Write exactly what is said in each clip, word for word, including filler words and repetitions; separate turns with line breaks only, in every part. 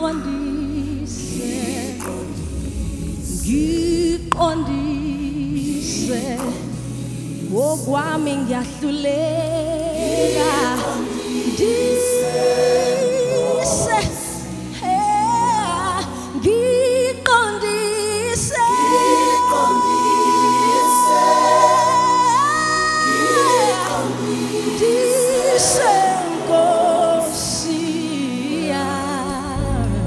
ngiqondise ngokwami ngiyahluleka ngise eh, ngiqondise ngise Nkosi yami.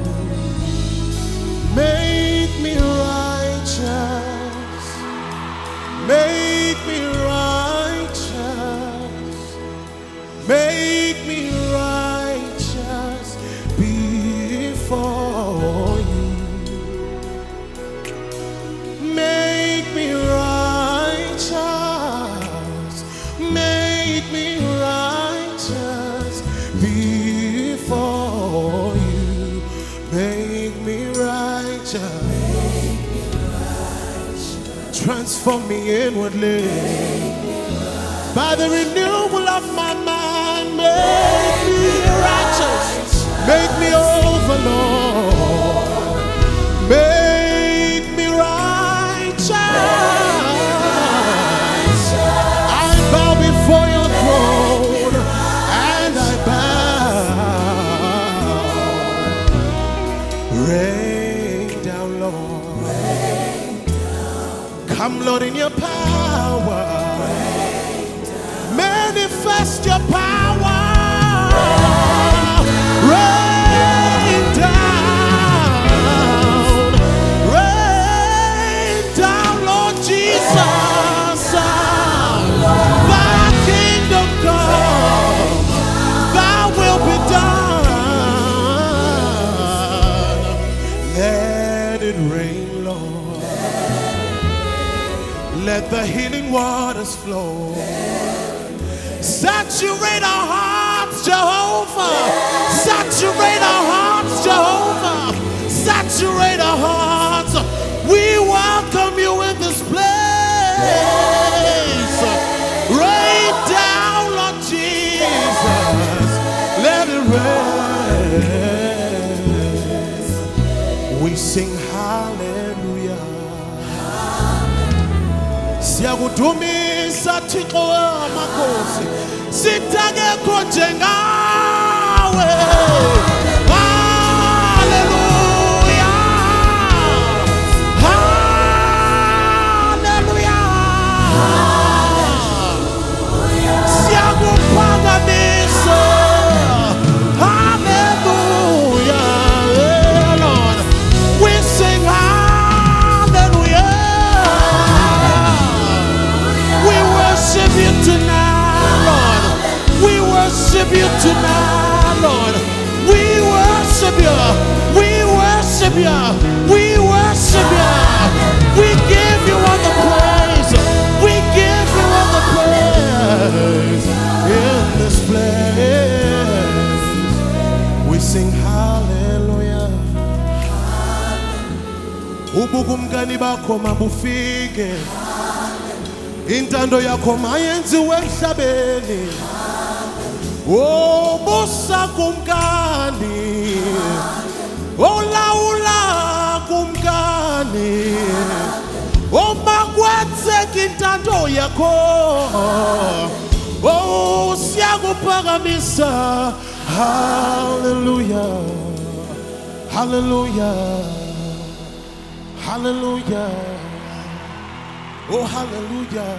Make me righteous, make me righteous, make me righteous before you. Make me righteous, make me righteous before you. Make me righteous. Transform me inwardly by the renewal of my mind. Make me righteous. Make me over, Lord. Make me righteous. I bow before your throne and I bow. Rain down, Lord. Come, Lord, in your power. Manifest your power. Rain down. Rain down, Lord Jesus. Thy kingdom come. Thy will be done. Let it rain, Lord. Let the healing waters flow. Saturate our hearts, Jehovah. Saturate our hearts, Jehovah. Saturate our hearts. We welcome you in this place. Rain down, Lord Jesus. Let it rain. We sing hallelujah. Siyakudumisa Thixo wamakhosi, sitakekho njengawe. Hallelujah, hallelujah. Siyakuphakamisa. Hallelujah, Lord. We sing hallelujah. We worship you tonight, Lord. We worship you tonight, Lord. We worship you. We worship you. We worship you. We give you all the praise. We give you all the praise in this place. We sing hallelujah. Ubukumkani bakho mabufike. Intando yakho mayenziwe emhlabeni. Oh, busa kumkani. Oh, laula kumkani. Oh, makwenzeka intando yakho. Oh, siyakuphakamisa. Hallelujah. Hallelujah. Hallelujah. Oh, hallelujah.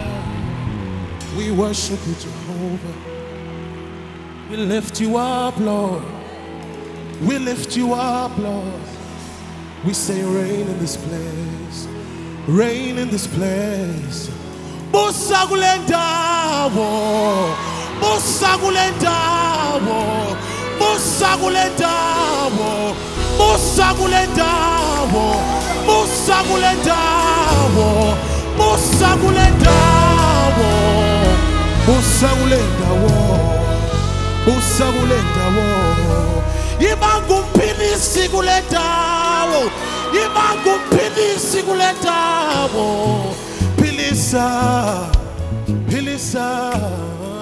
We worship you, Jehovah. We lift you up, Lord. We lift you up, Lord. We say rain in this place. Rain in this place. Busa kule ndawo. Busa kule ndawo. Busa kule ndawo. Busa kule ndawo. Busa kule ndawo. Busa kule ndawo. Busa kule ndawo. Busa kule ndawo. Ibangumpilisi kule ndawo. Ibangumpilisi kule ndawo. Pilisa. Pilisa.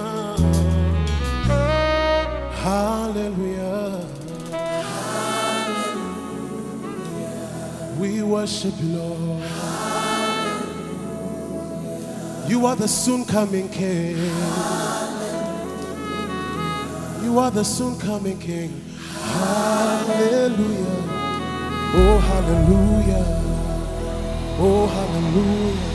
Hallelujah. worship you, Lord. You are the soon coming King. You are the soon coming King. Hallelujah. Oh, hallelujah. Oh, hallelujah.